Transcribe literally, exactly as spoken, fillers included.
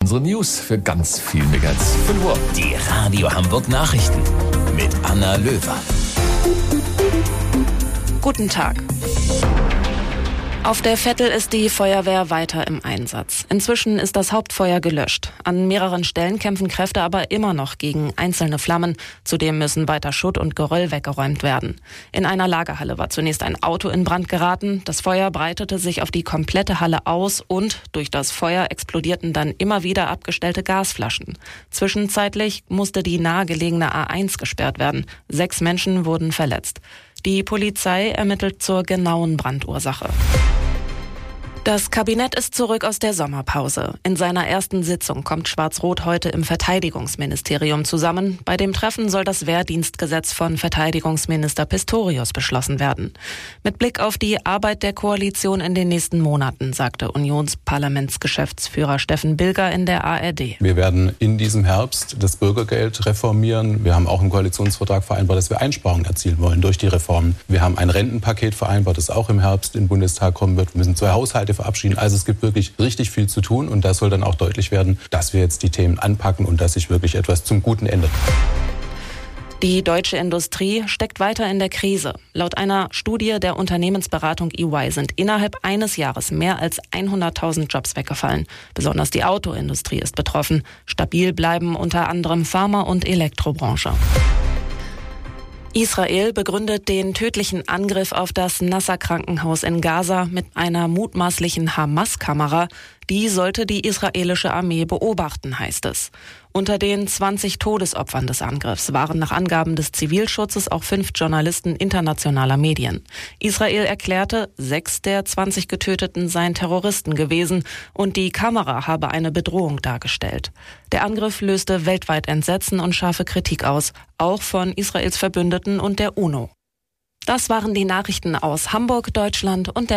unsere News für ganz viel mehr als fünf Uhr. Die Radio Hamburg Nachrichten mit Anna Löwer. Guten Tag. Auf der Vettel ist die Feuerwehr weiter im Einsatz. Inzwischen ist das Hauptfeuer gelöscht. An mehreren Stellen kämpfen Kräfte aber immer noch gegen einzelne Flammen. Zudem müssen weiter Schutt und Geröll weggeräumt werden. In einer Lagerhalle war zunächst ein Auto in Brand geraten. Das Feuer breitete sich auf die komplette Halle aus und durch das Feuer explodierten dann immer wieder abgestellte Gasflaschen. Zwischenzeitlich musste die nahegelegene A eins gesperrt werden. Sechs Menschen wurden verletzt. Die Polizei ermittelt zur genauen Brandursache. Das Kabinett ist zurück aus der Sommerpause. In seiner ersten Sitzung kommt Schwarz-Rot heute im Verteidigungsministerium zusammen. Bei dem Treffen soll das Wehrdienstgesetz von Verteidigungsminister Pistorius beschlossen werden. Mit Blick auf die Arbeit der Koalition in den nächsten Monaten, sagte Unionsparlamentsgeschäftsführer Steffen Bilger in der A R D. Wir werden in diesem Herbst das Bürgergeld reformieren. Wir haben auch im Koalitionsvertrag vereinbart, dass wir Einsparungen erzielen wollen durch die Reformen. Wir haben ein Rentenpaket vereinbart, das auch im Herbst in den Bundestag kommen wird. Wir müssen zwei Haushalte verabschieden. Also es gibt wirklich richtig viel zu tun und da soll dann auch deutlich werden, dass wir jetzt die Themen anpacken und dass sich wirklich etwas zum Guten ändert. Die deutsche Industrie steckt weiter in der Krise. Laut einer Studie der Unternehmensberatung E Y sind innerhalb eines Jahres mehr als hunderttausend Jobs weggefallen. Besonders die Autoindustrie ist betroffen. Stabil bleiben unter anderem Pharma- und Elektrobranche. Israel begründet den tödlichen Angriff auf das Nasser-Krankenhaus in Gaza mit einer mutmaßlichen Hamas-Kamera. Die sollte die israelische Armee beobachten, heißt es. Unter den zwanzig Todesopfern des Angriffs waren nach Angaben des Zivilschutzes auch fünf Journalisten internationaler Medien. Israel erklärte, sechs der zwanzig Getöteten seien Terroristen gewesen und die Kamera habe eine Bedrohung dargestellt. Der Angriff löste weltweit Entsetzen und scharfe Kritik aus, auch von Israels Verbündeten und der UNO. Das waren die Nachrichten aus Hamburg, Deutschland und der